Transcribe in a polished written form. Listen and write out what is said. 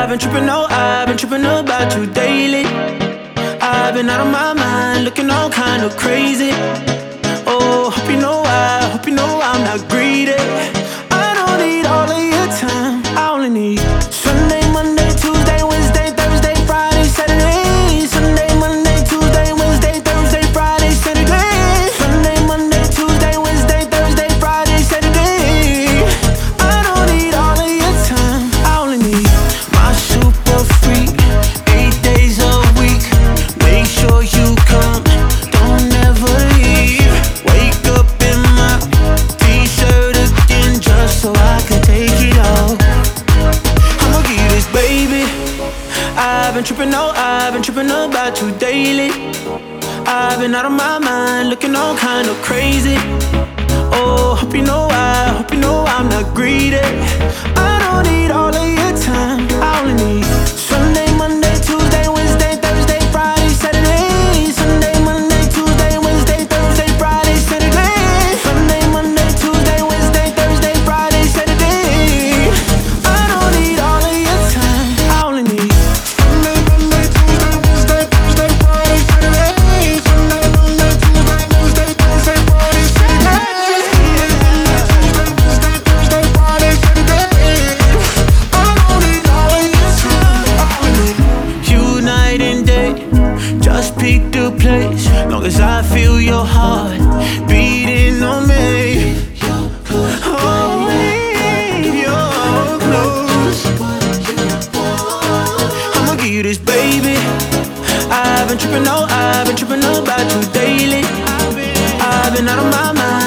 I've been tripping about you daily. I've been out of my mind, looking all kind of crazy. Oh, hope you know I'm not greedy. I don't need all of your time, I only need Sunday, Monday, Tuesday, Wednesday, Thursday, Friday, Saturday. Sunday, Monday, Tuesday, Wednesday, Thursday, Friday, Saturday. Sunday, Monday, Tuesday, Wednesday, Thursday, Friday, Saturday. I don't need all of your time, I only need my super freak, 8 days a week. Make sure you come, don't ever leave. Wake up in my t-shirt again just so I can take it off. I'ma give you this, baby. I've been tripping about you daily. I've been out of my mind, looking all kind of crazy. Oh, hope you know I'm not greedy. I don't need all of your time, I only need Sunday, Monday, Tuesday, Wednesday, Thursday, Friday, Saturday. Sunday, Monday, Tuesday, Wednesday, Thursday, Friday, Saturday. Sunday, Monday, Tuesday, Wednesday, Thursday, Friday, Saturday. I don't need all of your time, I only need Sunday, Monday, Tuesday, Wednesday, Thursday, Friday, Saturday. Sunday, Monday, Tuesday, Wednesday, Thursday, Friday, Saturday. Tuesday, Wednesday, Thursday, Friday, Saturday. I don't need all of your time, I only need you night and day. Just pick the place, long as I feel your heart beating on me. Oh, leave your clothes. I'ma give you this, baby. I've been tripping about you daily. I've been out of my mind,